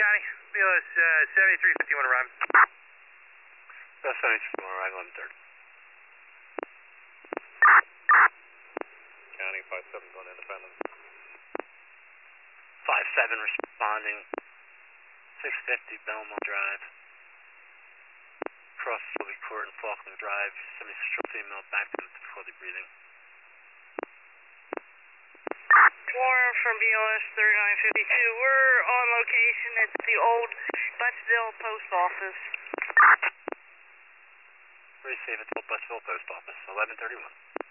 County, BLS 7351 arriving. BLS 7351 arriving 1130. County 57 going independent. 57 responding. 650 Belmont Drive. Cross Sylvie Court and Falkland Drive. Semi-stroke female back to difficulty breathing. Warren from BLS 3952. We're on location at the old Buttsville Post Office. Very safe at the old Buttsville Post Office, 1131.